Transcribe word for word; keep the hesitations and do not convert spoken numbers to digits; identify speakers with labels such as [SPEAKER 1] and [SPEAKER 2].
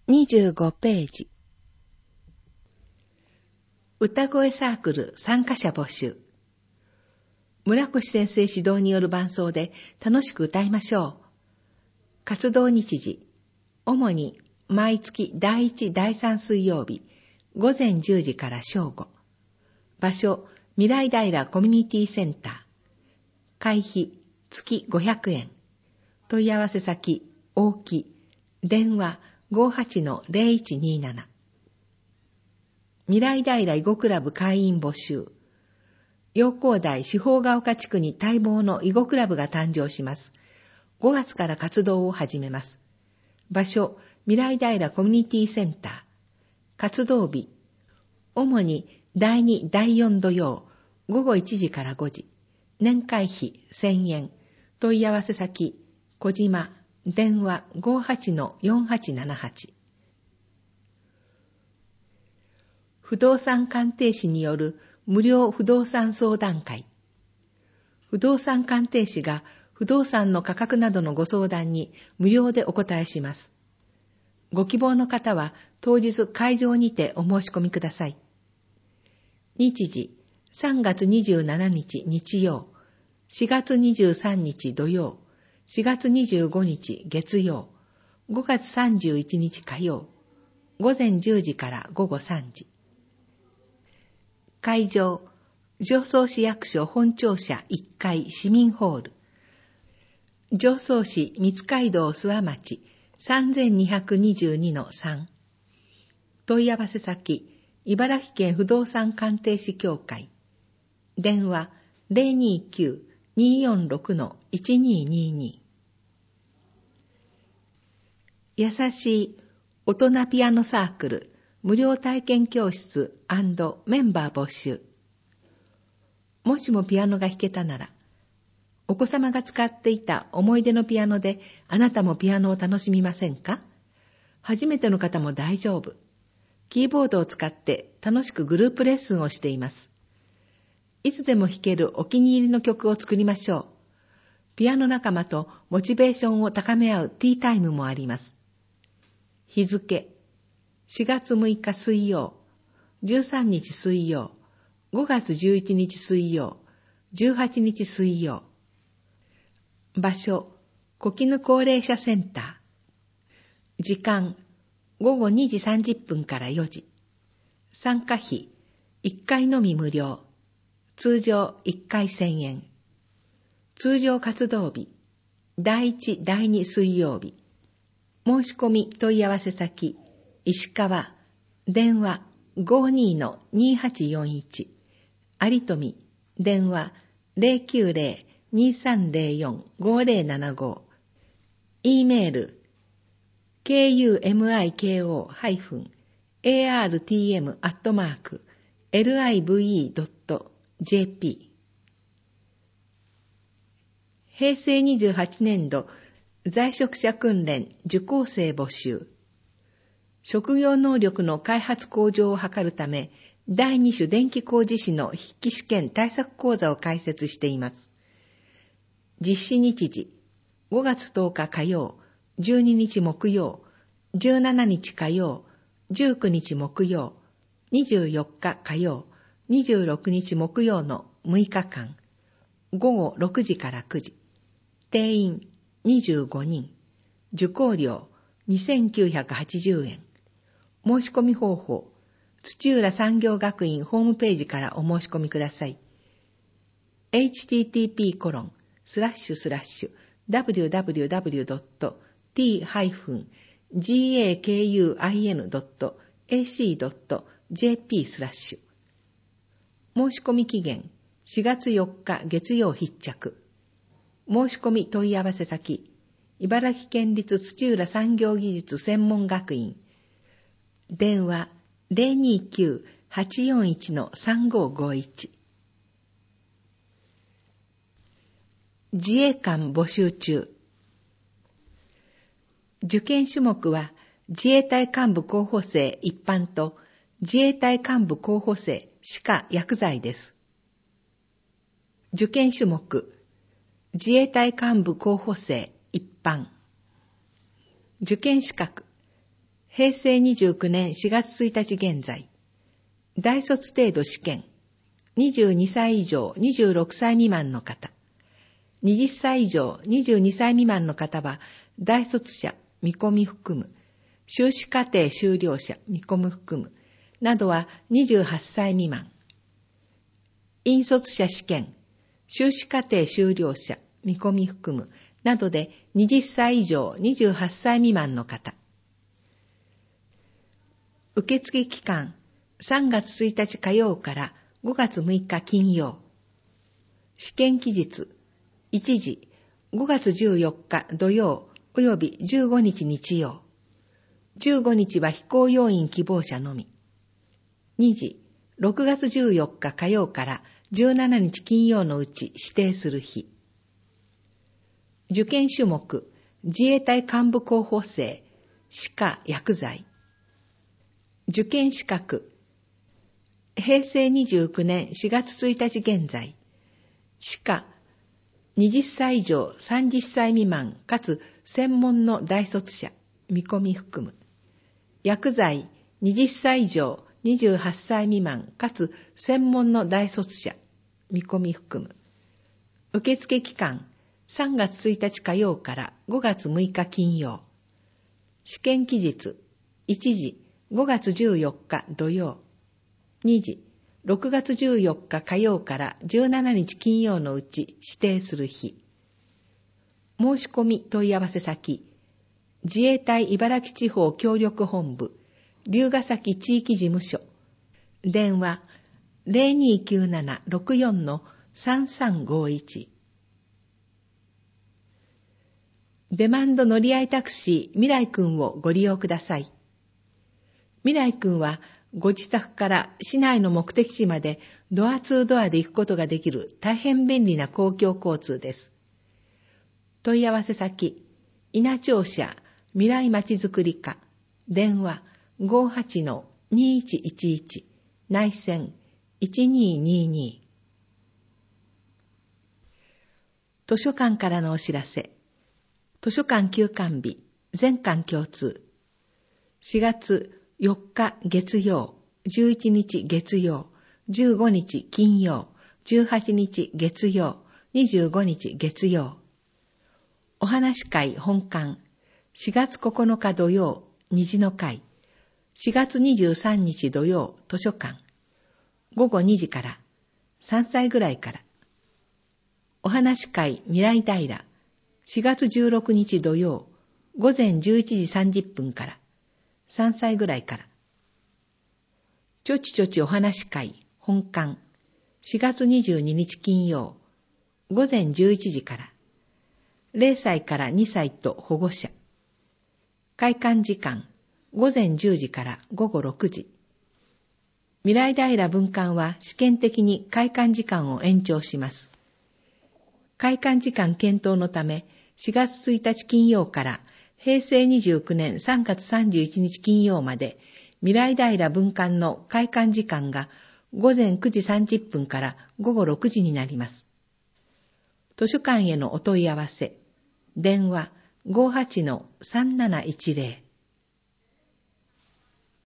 [SPEAKER 1] にじゅうごページ。歌声サークル参加者募集。村越先生指導による伴奏で楽しく歌いましょう。活動日時、主に毎月だいいち、だいさん水曜日、午前じゅうじから正午。場所、未来平コミュニティセンター。会費、月ごひゃくえん。問い合わせ先、大木。電話、ごはちのゼロいちにーなな。未来平囲碁クラブ会員募集。陽光台四方ヶ丘地区に待望の囲碁クラブが誕生します。ごがつから活動を始めます。場所、未来平コミュニティセンター。活動日、主にだいに、だいよん土曜、午後いちじからごじ。年会費せんえん。問い合わせ先、小島。電話 ごはちのよんはちななはち。不動産鑑定士による無料不動産相談会。不動産鑑定士が不動産の価格などのご相談に無料でお答えします。ご希望の方は当日会場にてお申し込みください。日時、さんがつにじゅうしちにち日曜、しがつにじゅうさんにち土曜、しがつにじゅうごにち月曜、ごがつさんじゅういちにち火曜、午前じゅうじから午後さんじ。会場、常総市役所本庁舎いっかい市民ホール。常総市三街道諏訪町 さんぜんにひゃくにじゅうにのさん。問い合わせ先、茨城県不動産鑑定士協会。電話 ゼロにきゅう にーよんろくのいちにーにーにー。優しい大人ピアノサークル無料体験教室&メンバー募集。もしもピアノが弾けたなら、お子様が使っていた思い出のピアノであなたもピアノを楽しみませんか？初めての方も大丈夫。キーボードを使って楽しくグループレッスンをしています。いつでも弾けるお気に入りの曲を作りましょう。ピアノ仲間とモチベーションを高め合うティータイムもあります。日付、しがつむいか水曜、じゅうさんにち水曜、ごがつじゅういちにち水曜、じゅうはちにち水曜。場所、小絹高齢者センター。時間、ごごにじさんじゅっぷんからよじ。参加費、いっかいのみ無料。通常いっかいせんえん。通常活動日、だいいち、だいに水曜日。申し込み問い合わせ先、石川。電話 ごにーのにーはちよんいち。有富。電話 ゼロきゅうゼロ にーさんゼロよん ごゼロななご。E メール ケーユーエムアイケーオー ハイフン エーアールティーエム アットマーク エルアイブイドットジェーピー。へいせいにじゅうはちねんど在職者訓練受講生募集。職業能力の開発向上を図るため、だいに種電気工事士の筆記試験対策講座を開設しています。実施日時、ごがつとおか火曜、じゅうににち木曜、じゅうしちにち火曜、じゅうくにち木曜、にじゅうよっか火曜、にじゅうろくにち木曜のむいかかん、ごごろくじからくじ。定員にじゅうごにん。受講料にせんきゅうひゃくはちじゅうえん。申し込み方法、土浦産業学院ホームページからお申し込みください。エイチティーティーピーコロンスラッシュスラッシュダブリューダブリューダブリュードットティーハイフンジェーケーユーアイエヌドットエーシードットジェーピー スラッシュ。申し込み期限しがつよっか月曜必着。申し込み問い合わせ先、茨城県立土浦産業技術専門学院。電話 ゼロにきゅう はちよんいち さんごごいち。自衛官募集中。受験種目は自衛隊幹部候補生一般と自衛隊幹部候補生歯科薬剤です。受験種目、自衛隊幹部候補生一般。受験資格、 へいせいにじゅうきゅうねんしがつついたち現在、大卒程度試験、にじゅうにさい以上にじゅうろくさい未満の方、はたち以上にじゅうにさい未満の方は、大卒者、見込み含む、修士課程修了者、見込む含む、などはにじゅうはっさい未満。引率者試験、修士課程修了者、見込み含む、などではたち以上にじゅうはっさい未満の方。受付期間、さんがつついたち火曜からごがつむいか金曜。試験期日、いちじ、ごがつじゅうよっか土曜およびじゅうごにち日曜。じゅうごにちは非公要員希望者のみ。にじ、ろくがつじゅうよっか火曜からじゅうしちにち金曜のうち指定する日。受験種目、自衛隊幹部候補生、歯科薬剤。受験資格、へいせいにじゅうきゅうねんしがつついたち現在、歯科、はたち以上さんじゅっさい未満かつ専門の大卒者、見込み含む。薬剤、はたち以上にじゅうはっさい未満かつ専門の大卒者、見込み含む。受付期間、さんがつついたち火曜からごがつむいか金曜。試験期日、いちじ、ごがつじゅうよっか土曜。にじ、ろくがつじゅうよっか火曜からじゅうしちにち金曜のうち指定する日。申し込み問い合わせ先、自衛隊茨城地方協力本部、龍ヶ崎地域事務所。電話、ゼロにきゅうななろくよんのさんさんごいち。デマンド乗り合いタクシー未来くんをご利用ください。未来くんはご自宅から市内の目的地までドアツードアで行くことができる大変便利な公共交通です。問い合わせ先、稲町社未来まちづくり課、電話 ごーはちのにいちいちいち、内線いちにーにーにー。図書館からのお知らせ。図書館休館日、全館共通。しがつよっか月曜、じゅういちにち月曜、じゅうごにち金曜、じゅうはちにち月曜、にじゅうごにち月曜。お話会本館、しがつここのか土曜、虹の会。しがつにじゅうさんにち土曜、図書館。ごごにじから、さんさいぐらいから。お話会未来平。しがつじゅうろくにち土曜、ごぜんじゅういちじさんじゅっぷんから、さんさいぐらいから。ちょちちょちお話会本館。しがつにじゅうににち金曜、ごぜんじゅういちじから。ぜろさいからにさいと保護者。開館時間、ごぜんじゅうじからごごろくじ。未来平分館は試験的に開館時間を延長します。開館時間検討のため、しがつついたち金曜からへいせいにじゅうきゅうねんさんがつさんじゅういちにち金曜まで、未来平分館の開館時間がごぜんくじさんじゅっぷんからごごろくじになります。図書館へのお問い合わせ、電話 ごーはちのさんなないちぜろ。